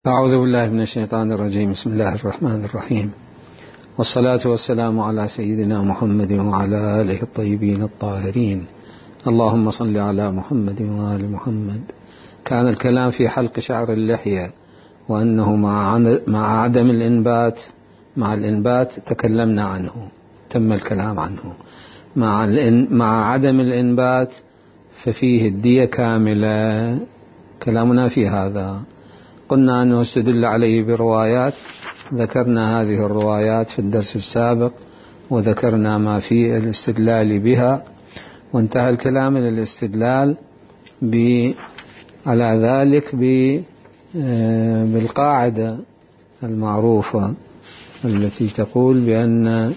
أعوذ بالله من الشيطان الرجيم. بسم الله الرحمن الرحيم، والصلاة والسلام على سيدنا محمد وعلى آله الطيبين الطاهرين. اللهم صل على محمد وآل محمد. كان الكلام في حلق شعر اللحية، وأنه مع عدم الإنبات، مع الإنبات تكلمنا عنه، تم الكلام عنه. مع عدم الإنبات ففيه الدية كاملة، كلامنا في هذا. قلنا أنه استدل عليه بروايات، ذكرنا هذه الروايات في الدرس السابق، وذكرنا ما في الاستدلال بها، وانتهى الكلام إلى الاستدلال على ذلك بالقاعدة المعروفة التي تقول بأن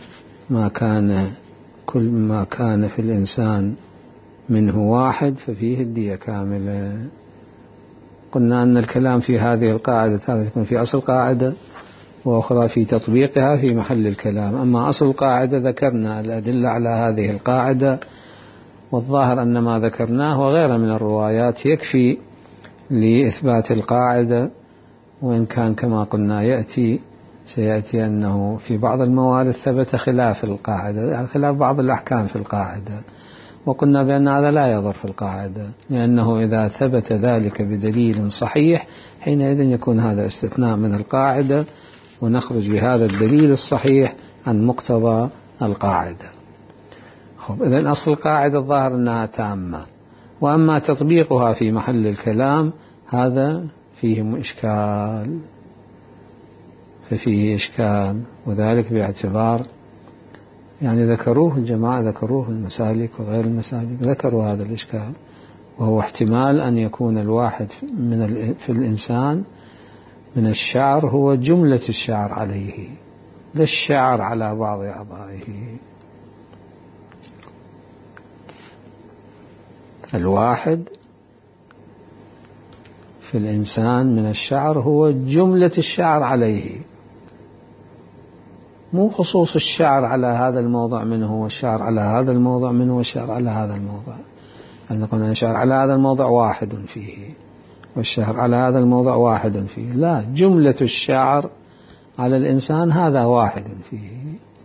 كل ما كان في الإنسان منه واحد ففيه الدية كاملة. قلنا أن الكلام في هذه القاعدة هذا يكون في أصل قاعدة، وأخرى في تطبيقها في محل الكلام. أما أصل القاعدة ذكرنا الأدلة على هذه القاعدة، والظاهر أن ما ذكرناه وغيره من الروايات يكفي لإثبات القاعدة، وإن كان كما قلنا سيأتي أنه في بعض الموارد ثبت خلاف القاعدة، يعني خلاف بعض الأحكام في القاعدة، وقلنا بأن هذا لا يضر في القاعدة، لأنه إذا ثبت ذلك بدليل صحيح حينئذ يكون هذا استثناء من القاعدة، ونخرج بهذا الدليل الصحيح عن مقتضى القاعدة. إذن أصل القاعدة الظاهر أنها تامة، وأما تطبيقها في محل الكلام هذا فيه إشكال، وذلك باعتبار يعني ذكروه الجماعة، ذكروه المسالك وغير المسالك، ذكروا هذا الإشكال، وهو احتمال أن يكون الواحد في الإنسان من الشعر هو جملة الشعر عليه، لا الشعر على بعض أعضائه. الواحد في الإنسان من الشعر هو جملة الشعر عليه، مو خصوص الشعر على هذا الموضع منه والشعر على هذا الموضع منه والشعر على هذا الموضع. يعني قلنا الشعر على هذا الموضع واحد فيه، والشعر على هذا الموضع واحد فيه، لا، جملة الشعر على الإنسان هذا واحد فيه.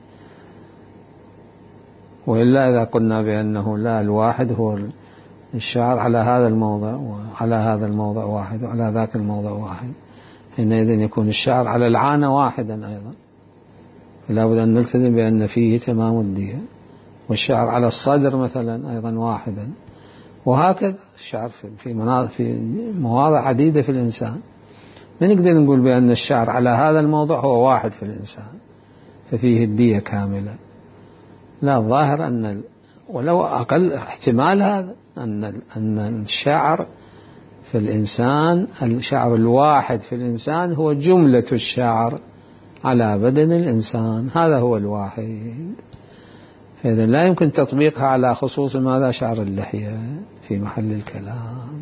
وإلا إذا قلنا بأنه لا، الواحد هو الشعر على هذا الموضع وعلى هذا الموضع واحد وعلى ذاك الموضع واحد، حينئذ يكون الشعر على العانة واحدا أيضا، فلا بد أن نلتزم بأن فيه تمام الدية. والشعر على الصدر مثلا أيضا واحدا، وهكذا الشعر في مواضع عديدة في الإنسان. ما نقدر نقول بأن الشعر على هذا الموضع هو واحد في الإنسان ففيه الدية كاملة، لا، الظاهر أن ولو أقل احتمال هذا أن الشعر في الإنسان، الشعر الواحد في الإنسان هو جملة الشعر على بدن الإنسان، هذا هو الواحد. فإذا لا يمكن تطبيقها على خصوص ماذا شعر اللحية في محل الكلام.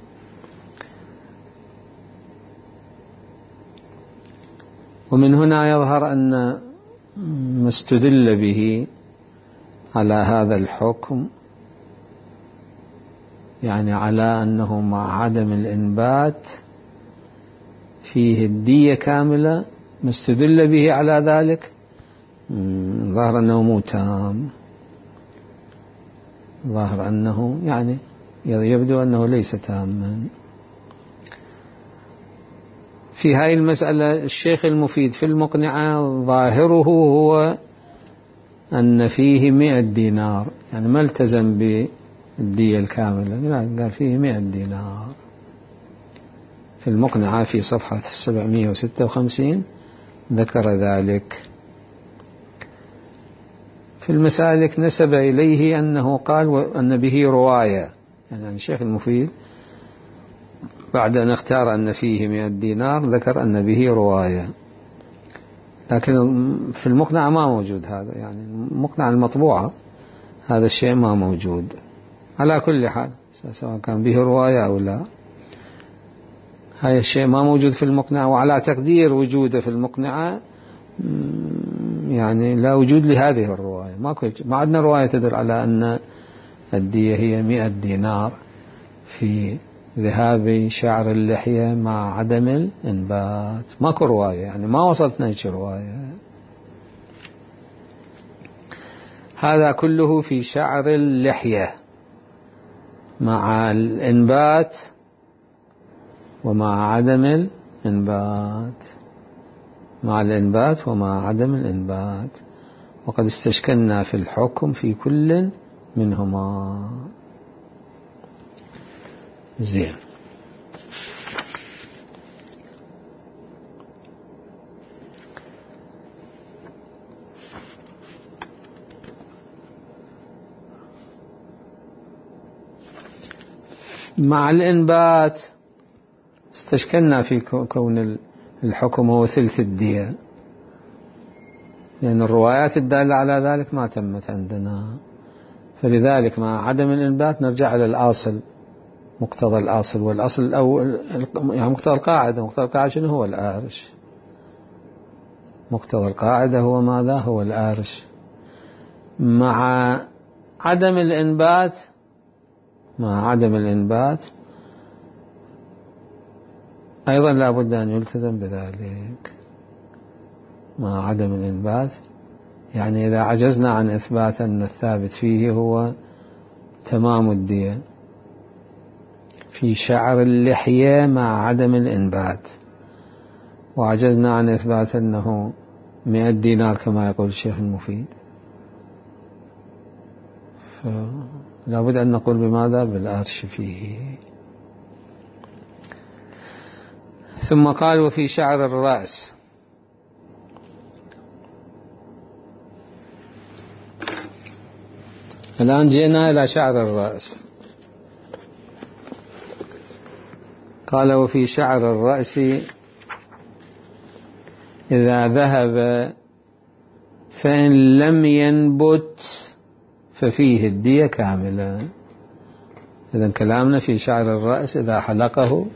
ومن هنا يظهر أن ما استدل به على هذا الحكم، يعني على أنه مع عدم الإنبات فيه الدية كاملة، ما استدل به على ذلك ظاهر أنه مو تام، ظاهر أنه يعني يبدو أنه ليس تاما. في هذه المسألة الشيخ المفيد في المقنعة ظاهره هو أن فيه 100 دينار، يعني ما التزم بالدية الكاملة، قال فيه 100 دينار. في المقنعة في صفحة 756 ذكر ذلك. في المسالك نسب إليه أنه قال أن به رواية، يعني الشيخ المفيد بعد أن اختار أن فيه 100 دينار ذكر أن به رواية، لكن في المقنعة ما موجود هذا، يعني المقنعة المطبوعة هذا الشيء ما موجود. على كل حال سواء كان به رواية أو لا، هذا الشيء ما موجود في المقنعة، وعلى تقدير وجوده في المقنعة يعني لا وجود لهذه الرواية، ما عندنا رواية تدل على أن الدية هي 100 دينار في ذهاب شعر اللحية مع عدم الإنبات. ماكو رواية، يعني ما وصلتنا هيك رواية. هذا كله في شعر اللحية مع الإنبات ومع عدم الإنبات، مع الإنبات ومع عدم الإنبات، وقد استشكلنا في الحكم في كل منهما. زين. مع الإنبات استشكلنا في كون الحكم هو ثلث الدية، لأن الروايات الدالة على ذلك ما تمت عندنا، فلذلك مع عدم الإنبات نرجع إلى الأصل، مقتضى الأصل. والأصل الأول يعني مقتضى القاعدة. مقتضى القاعدة شنو هو؟ الآرش. مقتضى القاعدة هو ماذا؟ هو الآرش. مع عدم الإنبات، مع عدم الإنبات أيضا لا بد أن يلتزم بذلك. مع عدم الإنبات يعني إذا عجزنا عن إثبات أن الثابت فيه هو تمام الدية في شعر اللحية مع عدم الإنبات، وعجزنا عن إثبات أنه 100 دينار كما يقول الشيخ المفيد، فلا بد أن نقول بماذا؟ بالأرش فيه. ثم قال وفي شعر الرأس. الآن جئنا إلى شعر الرأس. قال وفي شعر الرأس إذا ذهب فإن لم ينبت ففيه الدية كاملة. إذن كلامنا في شعر الرأس إذا حلق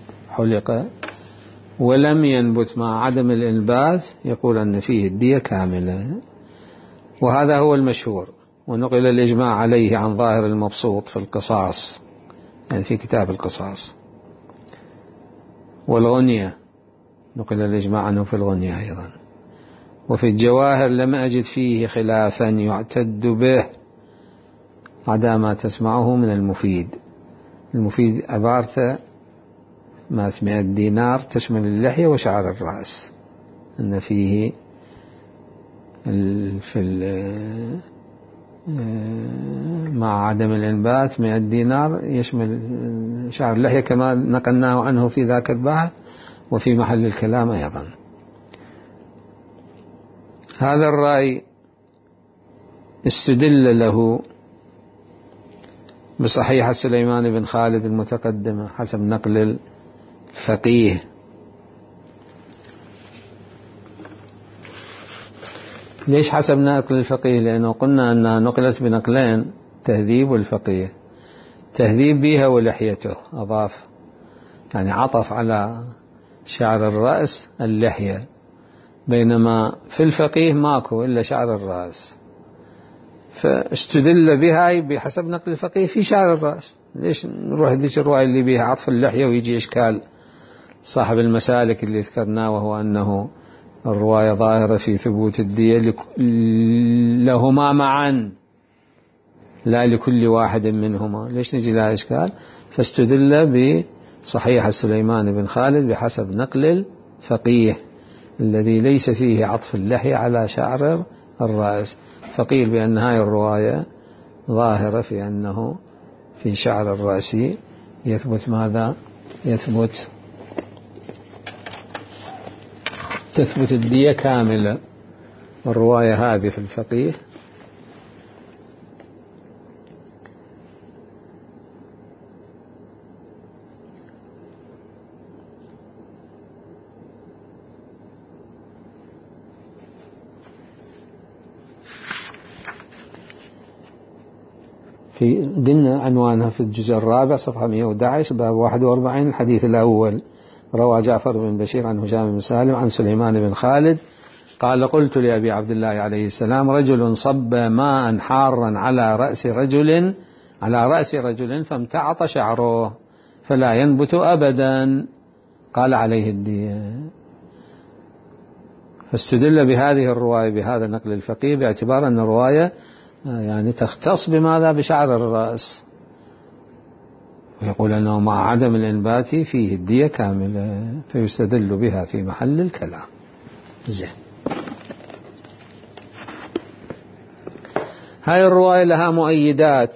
ولم ينبت مع عدم الإنبات يقول أن فيه الدية كاملة، وهذا هو المشهور، ونقل الإجماع عليه عن ظاهر المبسوط في القصاص، يعني في كتاب القصاص. والغنية نقل الإجماع عنه في الغنية أيضا. وفي الجواهر لم أجد فيه خلافا يعتد به عدا ما تسمعه من المفيد. المفيد عبارته 100 دينار تشمل اللحية وشعر الرأس، أن فيه مع عدم الإنبات 100 دينار يشمل شعر اللحية كما نقلناه عنه في ذاك البحث وفي محل الكلام أيضا. هذا الرأي استدل له بصحيحة سليمان بن خالد المتقدمة حسب نقل الفقيه. ليش حسب نقل الفقيه؟ لأنه قلنا أنها نقلت بنقلين، تهذيب والفقيه. تهذيب بها ولحيته أضاف، يعني عطف على شعر الرأس اللحية، بينما في الفقيه ماكو إلا شعر الرأس، فاستدل بها بحسب نقل الفقيه في شعر الرأس. ليش نروح ذيك الرواية اللي بها عطف اللحية ويجي إشكال صاحب المسالك اللي ذكرناه، وهو أنه الرواية ظاهرة في ثبوت الدية لهما معا لا لكل واحد منهما. ليش نجي لها إشكال؟ فاستدل بصحيح سليمان بن خالد بحسب نقل الفقيه الذي ليس فيه عطف اللحية على شعر الرأس، فقيل بأن هاي الرواية ظاهرة في أنه في شعر الرأس يثبت ماذا؟ تثبت الدية كاملة. الرواية هذه في الفقيه قلنا عنوانها في الجزء الرابع صفحة 111 باب 41 الحديث الأول. روى جعفر بن بشير عن هشام بن سالم عن سليمان بن خالد قال قلت لأبي عبد الله عليه السلام رجل صب ماء حارا على رأس رجل فامتعط شعره. فلا ينبت أبدا، قال عليه الدية. فاستدل بهذه الرواية بهذا نقل الفقيه باعتبار أن الرواية يعني تختص بماذا؟ بشعر الرأس، ويقول أنه مع عدم الإنبات فيه الدية كاملة، فيستدل بها في محل الكلام. زين. هاي الرواية لها مؤيدات.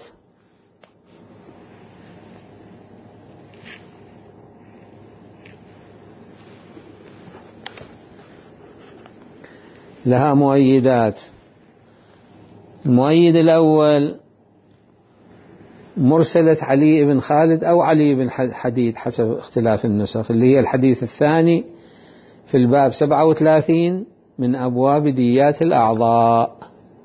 لها مؤيدات. المؤيد الأول مرسلة علي بن خالد أو علي بن حديد حسب اختلاف النسخ، اللي هي الحديث الثاني في الباب 37 من أبواب ديات الأعضاء،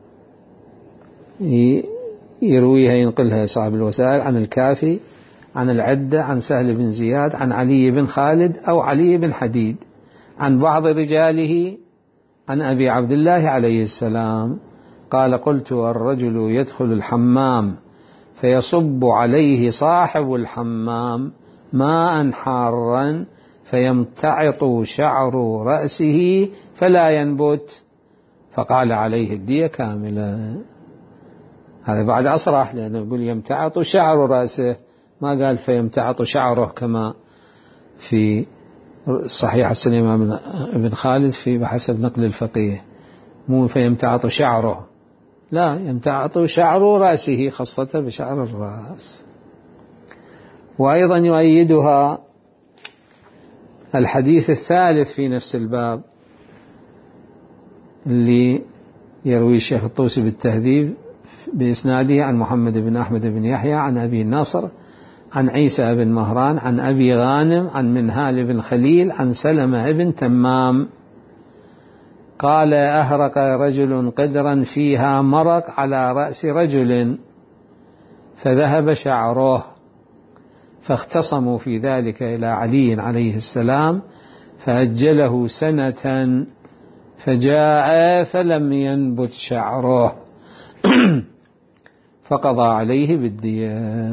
يرويها ينقلها صاحب الوسائل عن الكافي عن العدة عن سهل بن زياد عن علي بن خالد أو علي بن حديد عن بعض رجاله عن أبي عبد الله عليه السلام قال: قلت: الرجل يدخل الحمام فيصب عليه صاحب الحمام ماء حارا فيمتعط شعر رأسه فلا ينبت، فقال عليه الدية كاملة. هذا بعد أصرح، لأنه يقول يمتعط شعر رأسه، ما قال فيمتعط شعره كما في صحيح سليمان بن خالد في بحسب نقل الفقيه، مو فيمتعط شعره، لا، يمتعط شعر رأسه، خاصة بشعر الرأس. وأيضا يؤيدها الحديث الثالث في نفس الباب اللي يروي الشيخ الطوسي بالتهذيب بإسناده عن محمد بن أحمد بن يحيى عن أبي النصر عن عيسى بن مهران عن أبي غانم عن منهال بن خليل عن سلمة بن تمام قال: أهرق رجل قدرا فيها مرق على رأس رجل فذهب شعره، فاختصموا في ذلك إلى علي عليه السلام فأجله سنة، فجاء فلم ينبت شعره فقضى عليه بالدية.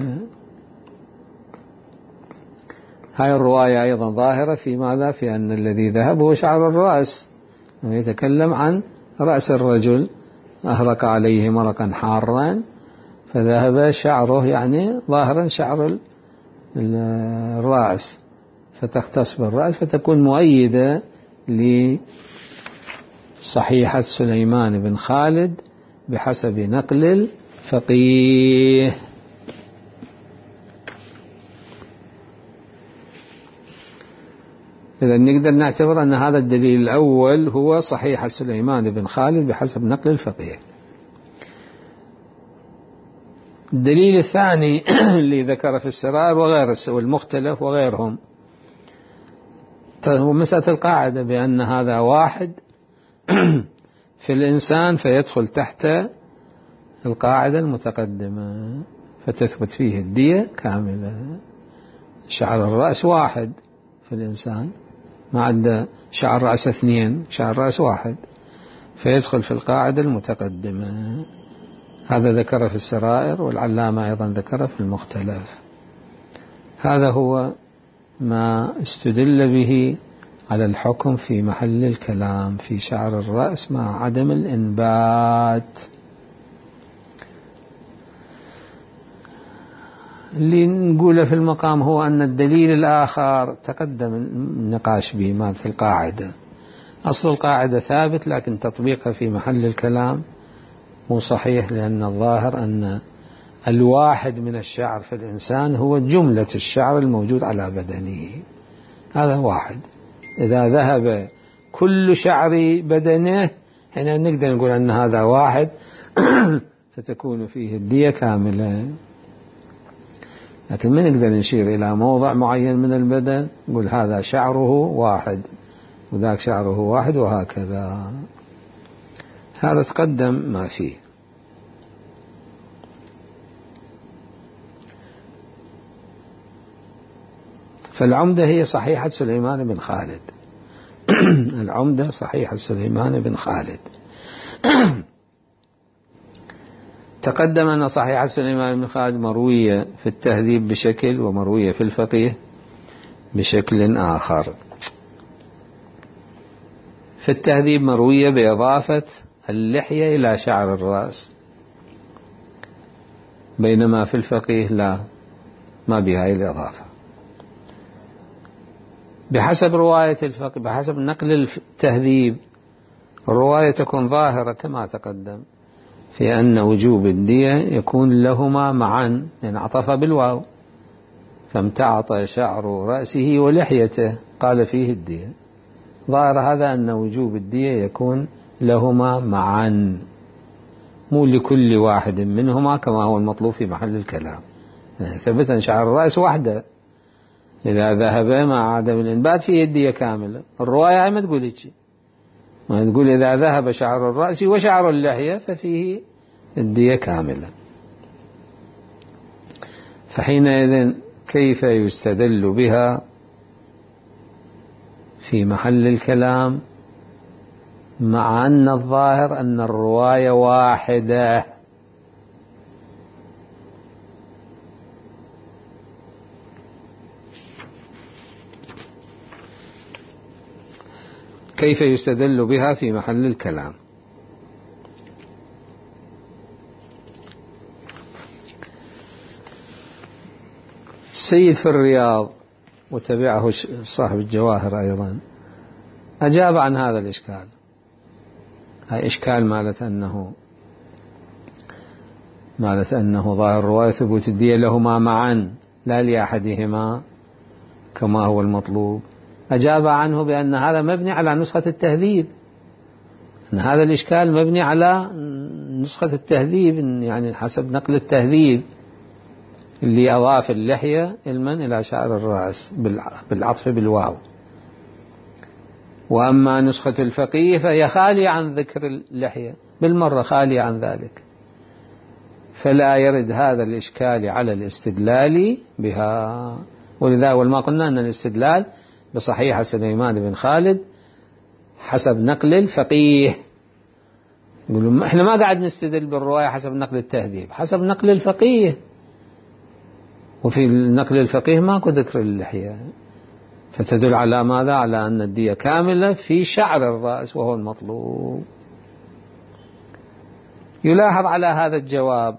هاي الرواية أيضا ظاهرة في ماذا؟ في أن الذي ذهب هو شعر الرأس، ويتكلم عن رأس الرجل أهرق عليه مرقا حارا فذهب شعره، يعني ظاهرا شعر الرأس، فتختص بالرأس، فتكون مؤيدة لصحيحة سليمان بن خالد بحسب نقل الفقيه. إذا نقدر نعتبر أن هذا الدليل الأول هو صحيح سليمان بن خالد بحسب نقل الفقيه. الدليل الثاني اللي ذكر في السرائر وغير والمختلف وغيرهم هو مسألة القاعدة بأن هذا واحد في الإنسان فيدخل تحت القاعدة المتقدمة، فتثبت فيه الدية كاملة. شعر الرأس واحد في الإنسان، ما عنده شعر رأس اثنين، شعر رأس واحد، فيدخل في القاعدة المتقدمة. هذا ذكر في السرائر، والعلامة أيضا ذكر في المختلف. هذا هو ما استدل به على الحكم في محل الكلام في شعر الرأس مع عدم الإنبات. اللي نقوله في المقام هو أن الدليل الآخر تقدم النقاش به، ما في القاعدة. أصل القاعدة ثابت، لكن تطبيقها في محل الكلام مو صحيح، لأن الظاهر أن الواحد من الشعر في الإنسان هو جملة الشعر الموجود على بدنه، هذا واحد. إذا ذهب كل شعر بدنه هنا نقدر نقول أن هذا واحد فتكون فيه الدية كاملة. لكن ما نقدر نشير إلى موضع معين من البدن نقول هذا شعره واحد وذاك شعره واحد وهكذا. هذا تقدم ما فيه. فالعمدة هي صحيحة سليمان بن خالد العمدة صحيحة سليمان بن خالد. تقدم أن صحيحة سليمان بن خالد مروية في التهذيب بشكل ومروية في الفقيه بشكل آخر. في التهذيب مروية بإضافة اللحية إلى شعر الرأس، بينما في الفقيه لا، ما بهاي الإضافة. بحسب رواية الفقيه، بحسب نقل التهذيب، الرواية تكون ظاهرة كما تقدم في أن وجوب الدية يكون لهما معا، يعني عطف بالواو، فامتعط شعر رأسه ولحيته قال فيه الدية. ظاهر هذا أن وجوب الدية يكون لهما معا، مو لكل واحد منهما كما هو المطلوب في محل الكلام. يعني ثبت أن شعر الرأس وحده إذا ذهب مع عدم الإنبات فيه الدية كاملة. الرواية ما تقول شيء، ما تقول إذا ذهب شعر الرأس وشعر اللحية ففيه الدية كاملة. فحينئذ كيف يستدل بها في محل الكلام مع أن الظاهر أن الرواية واحدة؟ كيف يستدل بها في محل الكلام؟ السيد في الرياض وتبعه صاحب الجواهر أيضا أجاب عن هذا الإشكال. هاي إشكال مالت أنه ظاهر رواية ثبوت الدية لهما معا لا لأحدهما كما هو المطلوب. أجاب عنه بأن هذا مبني على نسخة التهذيب، أن هذا الإشكال مبني على نسخة التهذيب، يعني حسب نقل التهذيب اللي أضاف اللحية إلى شعر الرأس بالعطف بالواو. وأما نسخة الفقيه فهي خالية عن ذكر اللحية بالمرة، خالية عن ذلك، فلا يرد هذا الإشكال على الاستدلال بها. ولذا ما قلنا أن الاستدلال بصحيحة سليمان بن خالد حسب نقل الفقيه. يقولون احنا ما قاعد نستدل بالرواية حسب نقل التهذيب، حسب نقل الفقيه، وفي نقل الفقيه ماكو ذكر اللحية، فتدل على ماذا؟ على أن الدية كاملة في شعر الرأس وهو المطلوب. يلاحظ على هذا الجواب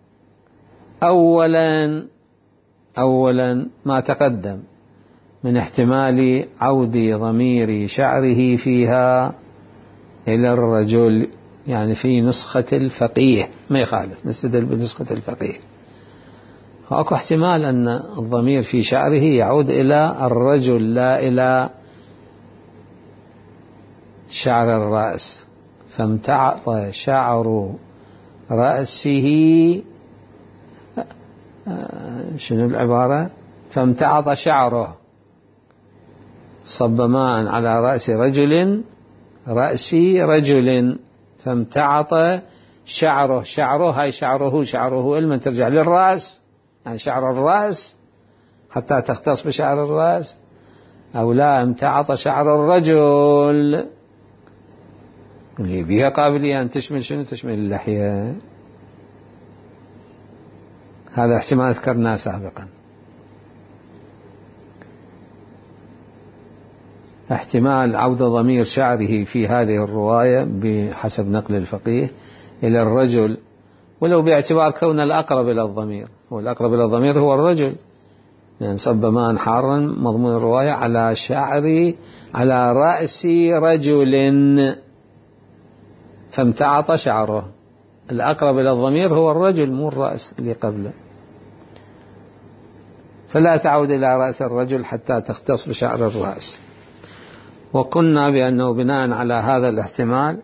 أولا ما تقدم من احتمال عود ضمير شعره فيها إلى الرجل، يعني في نسخة الفقيه ما يخالف نستدل بنسخة الفقيه. فأكو احتمال أن الضمير في شعره يعود إلى الرجل لا إلى شعر الرأس. فامتعط شعر رأسه، شنو العبارة؟ فامتعط شعره، صب ماء على رأس رجل فامتعط شعره هاي شعره لمن ترجع للرأس، يعني شعر الرأس حتى تختص بشعر الرأس، أو لا امتعط شعر الرجل اللي بها قابلية أن تشمل شنو؟ تشمل اللحية. هذا احتمال ذكرناه سابقا. احتمال عود ضمير شعره في هذه الرواية بحسب نقل الفقيه إلى الرجل، ولو باعتبار كون الأقرب إلى الضمير، والأقرب إلى الضمير هو الرجل، يعني صب ماء حارا مضمون الرواية على رأس رجل فامتعط شعره. الأقرب إلى الضمير هو الرجل مو الرأس اللي قبله، فلا تعود إلى رأس الرجل حتى تختص بشعر الرأس. وقلنا بأنه بناء على هذا الاحتمال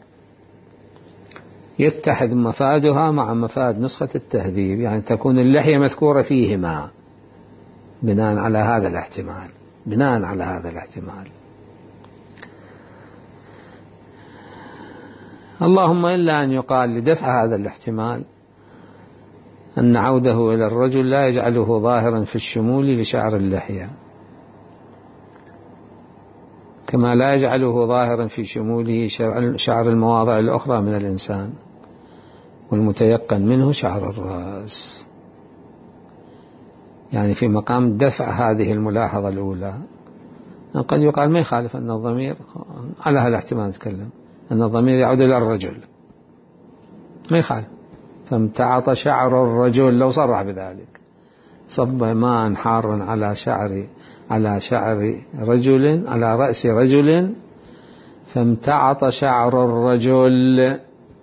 يتحد مفادها مع مفاد نسخة التهذيب، يعني تكون اللحية مذكورة فيهما بناء على هذا الاحتمال. اللهم إلا أن يقال لدفع هذا الاحتمال أن عوده إلى الرجل لا يجعله ظاهرا في الشمول لشعر اللحية، كما لا يجعله ظاهرا في شموله شعر المواضع الأخرى من الإنسان. والمتيقن منه شعر الرأس. يعني في مقام دفع هذه الملاحظة الأولى قد يقال ما يخالف أن الضمير على هذا الاحتمال نتكلم أن الضمير يعود إلى الرجل، ما يخالف. فامتعط شعر الرجل لو صرح بذلك، صب ماء حارا على شعر رجل، على رأس رجل فامتعط شعر الرجل،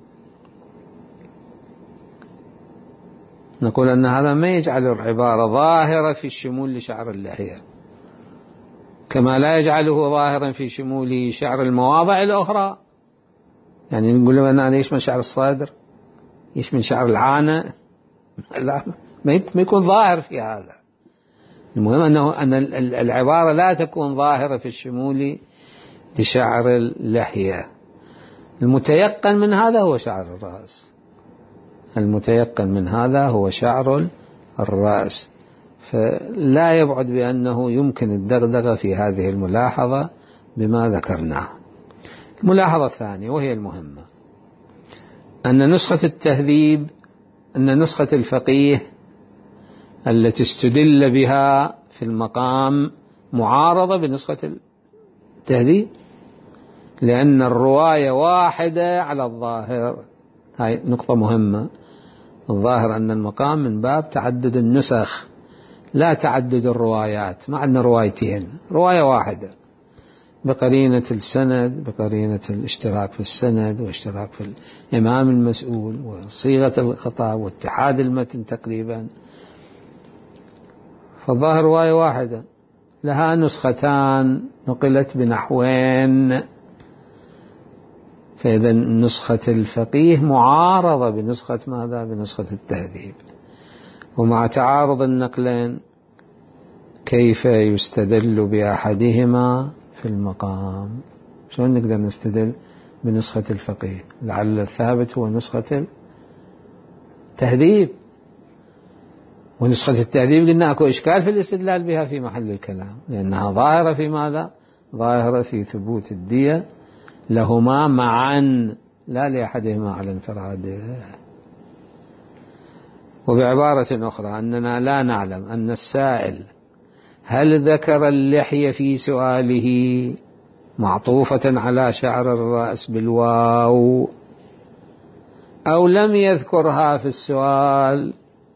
نقول أن هذا ما يجعل العبارة ظاهرة في الشمول لشعر اللحية، كما لا يجعله ظاهرا في شموله شعر المواضع الأخرى. يعني نقول له أن هذا يشمل شعر الصدر، يشمل شعر العانة، لا ما يكون ظاهر في هذا. المهم أن العبارة لا تكون ظاهرة في الشمول لشعر اللحية. المتيقن من هذا هو شعر الرأس، المتيقن من هذا هو شعر الرأس. فلا يبعد بأنه يمكن الدغدغة في هذه الملاحظة بما ذكرناه. الملاحظة الثانية وهي المهمة، أن نسخة التهذيب، أن نسخة الفقيه التي استدل بها في المقام معارضة بنسخة التهذيب، لأن الرواية واحدة على الظاهر. هاي نقطة مهمة. الظاهر أن المقام من باب تعدد النسخ لا تعدد الروايات، ما عندنا روايتين، رواية واحدة بقرينة السند، بقرينة الاشتراك في السند واشتراك في الإمام المسؤول وصيغة الخطاب واتحاد المتن تقريبا. فالظاهر رواية واحدة لها نسختان نقلت بنحوين، فإذا نسخة الفقيه معارضة بنسخة ماذا؟ بنسخة التهذيب. ومع تعارض النقلين كيف يستدل بأحدهما في المقام؟ شلون نقدر نستدل بنسخة الفقيه؟ لعل الثابت هو نسخة التهذيب، ونسخة التهذيب قلنا أكو إشكال في الاستدلال بها في محل الكلام، لأنها ظاهرة في ماذا؟ ظاهرة في ثبوت الدية لهما معا لا لأحدهما على انفراده. وبعبارة أخرى أننا لا نعلم أن السائل هل ذكر اللحية في سؤاله معطوفة على شعر الرأس بالواو أو لم يذكرها في السؤال،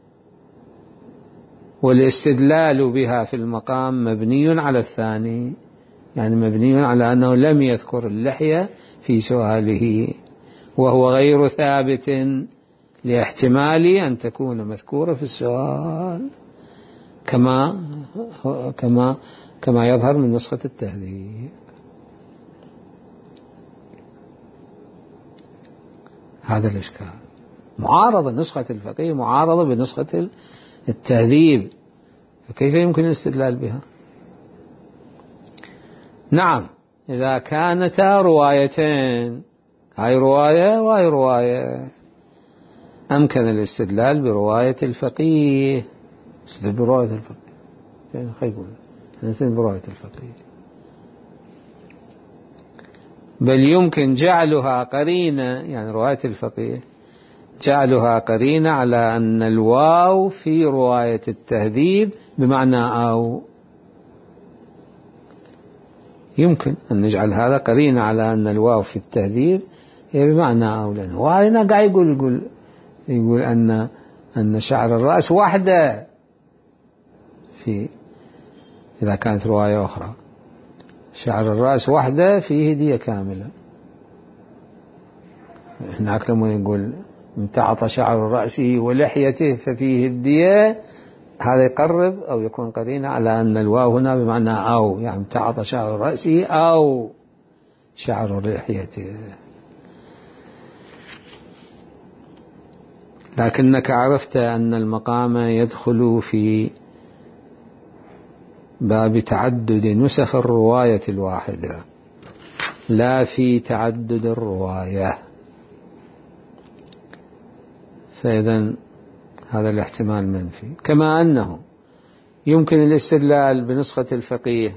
والاستدلال بها في المقام مبني على الثاني، يعني مبني على أنه لم يذكر اللحية في سؤاله، وهو غير ثابت لاحتمال أن تكون مذكورة في السؤال كما يظهر من نسخة التهذيب. هذا الإشكال. معارضة نسخة الفقيه معارضة بنسخة التهذيب، فكيف يمكن الاستدلال بها؟ نعم إذا كانتا روايتين، هاي رواية وهاي رواية، أمكن الاستدلال برواية الفقيه. استدلال برواية الفقيه يعني خيبون نستدلال برواية الفقيه، بل يمكن جعلها قرينة، يعني رواية الفقيه جعلها قرينة على أن الواو في رواية التهذيب بمعنى أو. يمكن أن نجعل هذا قرينة على أن الواو في التهذيب هي بمعنى أو، لأنه وهنا قاعد يقول أن شعر الرأس واحدة في، إذا كانت رواية أخرى شعر الرأس واحدة فيه دية كاملة. هناك لما يقول امتعط شعر رأسه ولحيته ففيه الدية، هذا يقرب أو يكون قرينة على أن الواو هنا بمعنى أو، يعني امتعط شعر رأسه أو شعر لحيته. لكنك عرفت أن المقام يدخل في باب تعدد نسخ الرواية الواحدة لا في تعدد الرواية، فإذا هذا الاحتمال منفي. كما أنه يمكن الاستدلال بنسخة الفقيه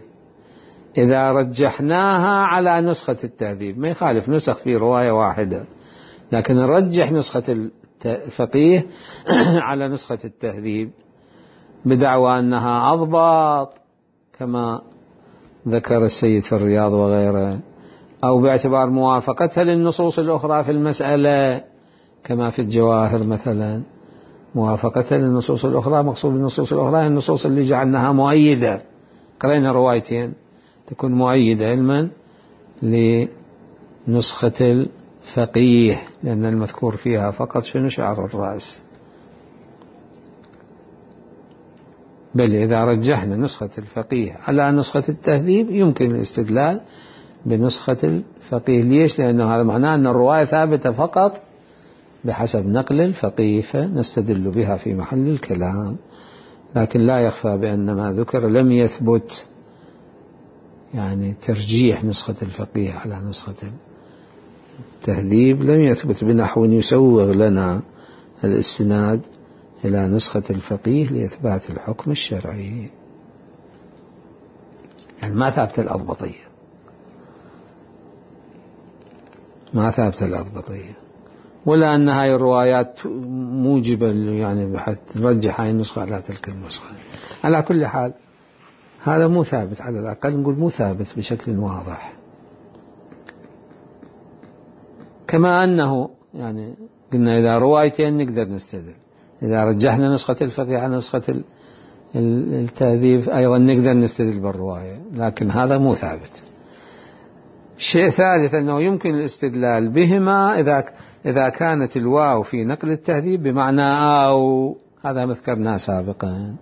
إذا رجحناها على نسخة التهذيب، ما يخالف نسخ في رواية واحدة، لكن نرجح نسخة الفقيه على نسخة التهذيب بدعوى أنها أضبط كما ذكر السيد في الرياض وغيره، أو باعتبار موافقتها للنصوص الأخرى في المسألة كما في الجواهر مثلا، موافقتها للنصوص الأخرى. مقصود النصوص الأخرى النصوص اللي جعلناها مؤيدة، قرأنا روايتين تكون مؤيدة علما لنسخة الفقيه، لأن المذكور فيها فقط شنو؟ شعر الرأس. بل إذا رجحنا نسخة الفقيه على نسخة التهذيب يمكن الاستدلال بنسخة الفقيه. ليش؟ لأنه هذا معناه أن الرواية ثابتة فقط بحسب نقل الفقيه، فنستدل بها في محل الكلام. لكن لا يخفى بأن ما ذكر لم يثبت، يعني ترجيح نسخة الفقيه على نسخة التهذيب لم يثبت بنحو يسوغ لنا الاستناد إلى نسخة الفقيه لإثبات الحكم الشرعي. يعني ما ثابت الأضبطية، ما ثابت الأضبطية، ولا أن هاي الروايات موجبة يعني بحيث نرجح هاي النسخة على تلك النسخة. على كل حال هذا مو ثابت، على الأقل نقول مو ثابت بشكل واضح. كما أنه يعني قلنا إذا روايتين نقدر نستدل، إذا رجحنا نسخة الفقيه على نسخة التهذيب أيضا نقدر نستدل بالرواية، لكن هذا مو ثابت. شيء ثالث أنه يمكن الاستدلال بهما إذا كانت الواو في نقل التهذيب بمعنى أو، هذا مذكرناه سابقا.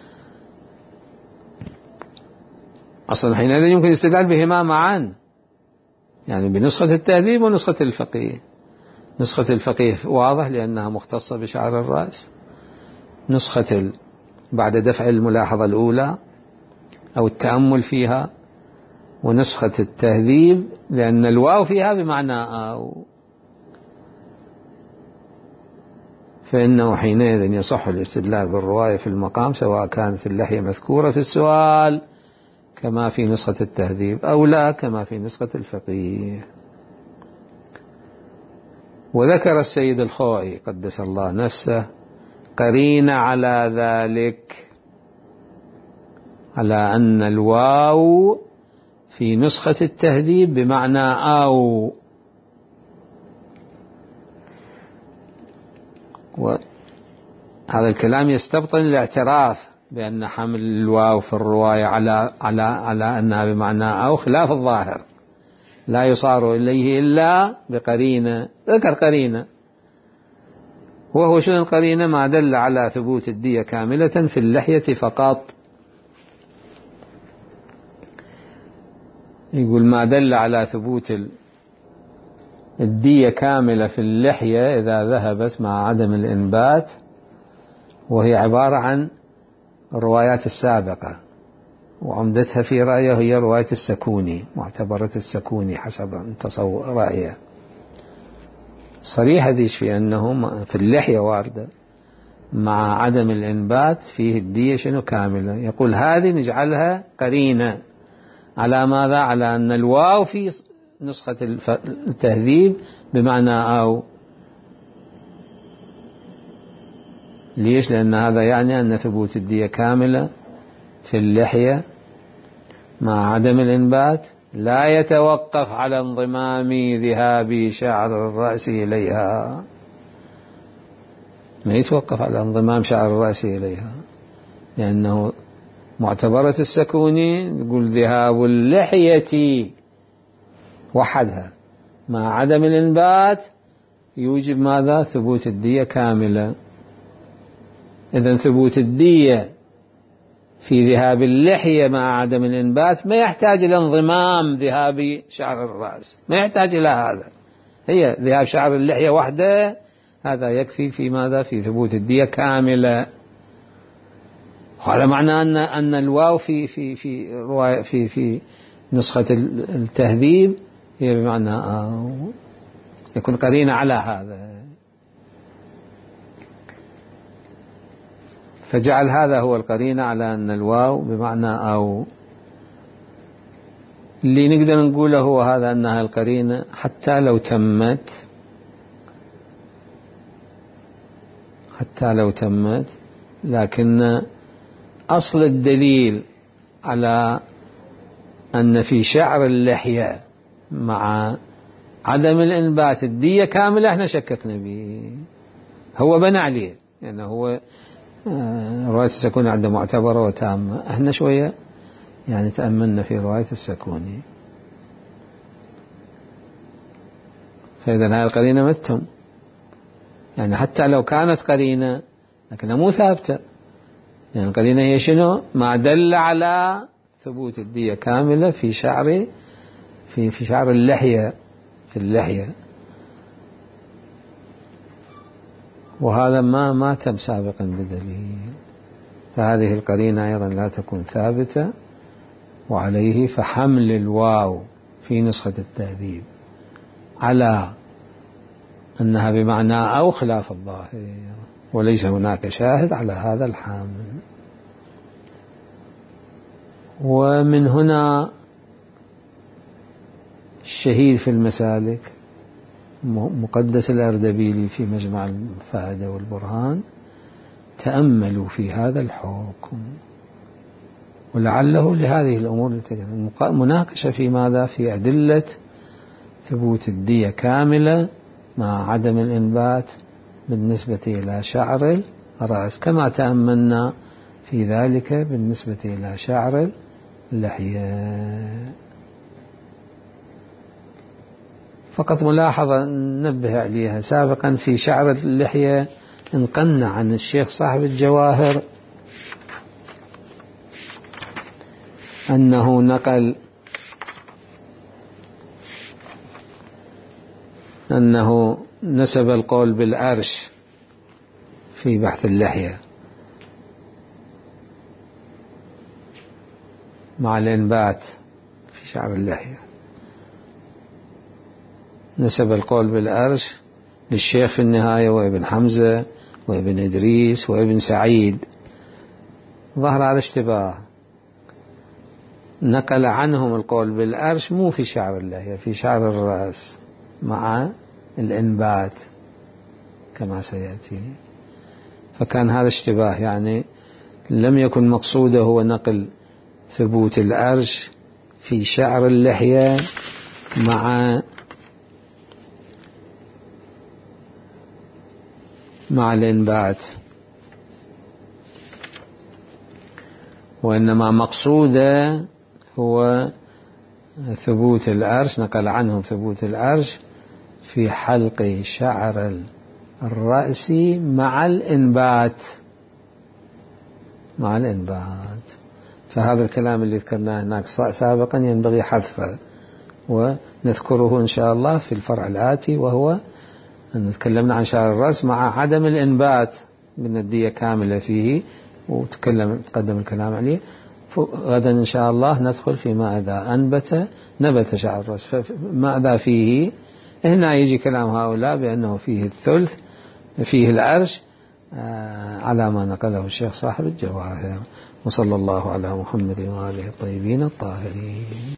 أصلا حينئذ يمكن الاستدلال بهما معا، يعني بنسخة التهذيب ونسخة الفقيه. نسخة الفقيه واضح لأنها مختصة بشعر الرأس، نسخة بعد دفع الملاحظة الأولى أو التأمل فيها، ونسخة التهذيب لأن الواو فيها بمعنى أو، فإنه حينئذ يصح الاستدلال بالرواية في المقام سواء كانت اللحية مذكورة في السؤال كما في نسخة التهذيب أو لا كما في نسخة الفقيه. وذكر السيد الخوئي قدس الله نفسه قرينة على ذلك، على أن الواو في نسخة التهذيب بمعنى أو، وهذا الكلام يستبطن الاعتراف بأن حمل الواو في الرواية على أنها بمعنى أو خلاف الظاهر، لا يصار إليه إلا بقرينة. ذكر قرينة، وهو شنو القرينة؟ ما دل على ثبوت الدية كاملة في اللحية فقط. يقول ما دل على ثبوت الدية كاملة في اللحية إذا ذهبت مع عدم الإنبات، وهي عبارة عن الروايات السابقة، وعمدتها في رأيه هي رواية السكوني، معتبرة السكوني حسب تصور رأيه. صريح هذيش في أنه في اللحية واردة مع عدم الإنبات فيه الدية شنو كاملة. يقول هذه نجعلها قرينة على ماذا؟ على أن الواو في نسخة التهذيب بمعنى أو. ليش؟ لأن هذا يعني أن ثبوت الدية كاملة في اللحية مع عدم الإنبات لا يتوقف على انضمام ذهاب شعر الرأس إليها، ما يتوقف على انضمام شعر الرأس إليها، لأنه معتبرة السكوني يقول ذهاب اللحية وحدها مع عدم الإنبات يوجب ماذا؟ ثبوت الدية كاملة. إذن ثبوت الدية في ذهاب اللحية مع عدم الإنبات ما يحتاج إلى انضمام ذهاب شعر الرأس، ما يحتاج إلى هذا، هي ذهاب شعر اللحية وحده هذا يكفي في ماذا؟ في ثبوت الدية كاملة. هذا معناه أن الواو في نسخة التهذيب هي بمعنى أو، يكون قرينة على هذا، فجعل هذا هو القرينة على أن الواو بمعنى أو. اللي نقدر نقوله هو هذا، أنها القرينة حتى لو تمت حتى لو تمت، لكن أصل الدليل على أن في شعر اللحية مع عدم الإنبات الدية كاملة احنا شككنا به، هو بنى عليه، يعني هو رواية السكوني عنده معتبرة وتامة، احنا شوية يعني تأملنا في رواية السكوني، فإذا هذه القرينة ما تتم، يعني حتى لو كانت قرينة لكنها مو ثابتة، يعني القرينة هي شنو؟ ما دل على ثبوت الدية كاملة في شعر في شعر اللحية، في اللحية، وهذا ما تم سابقا بدليل، فهذه القرينة أيضا لا تكون ثابتة، وعليه فحمل الواو في نسخة التهذيب على أنها بمعنى أو خلاف الظاهر، وليس هناك شاهد على هذا الحامل. ومن هنا الشهيد في المسالك مقدس الأردبيلي في مجمع الفائدة والبرهان تأملوا في هذا الحكم، ولعله لهذه الأمور مناقشة في ماذا؟ في أدلة ثبوت الدية كاملة مع عدم الإنبات بالنسبة إلى شعر الرأس، كما تأملنا في ذلك بالنسبة إلى شعر اللحية. فقط ملاحظة ننبه عليها سابقا، في شعر اللحية انقلنا عن الشيخ صاحب الجواهر أنه نقل أنه نسب القول بالأرش في بحث اللحية مع الإنبات في شعر اللحية، نسب القول بالأرش للشيخ في النهاية وابن حمزة وابن إدريس وابن سعيد، ظهر على اشتباه، نقل عنهم القول بالأرش مو في شعر اللحية، في شعر الرأس مع الإنبات كما سيأتي، فكان هذا اشتباه، يعني لم يكن مقصوده هو نقل ثبوت الأرش في شعر اللحية مع الإنبات، وإنما مقصوده هو ثبوت الأرش، نقل عنهم ثبوت الأرش في حلق شعر الرأس مع الإنبات، فهذا الكلام اللي ذكرناه هناك سابقا ينبغي حذفه، ونذكره إن شاء الله في الفرع الآتي، وهو أن تكلمنا عن شعر الرأس مع عدم الإنبات من الدية كاملة فيه، وتقدم الكلام عليه. غدا إن شاء الله ندخل فيما إذا نبت شعر الرأس فماذا فيه. هنا يجي كلام هؤلاء بأنه فيه الثلث، فيه العرش، على ما نقله الشيخ صاحب الجواهر. وصلى الله على محمد وآله الطيبين الطاهرين.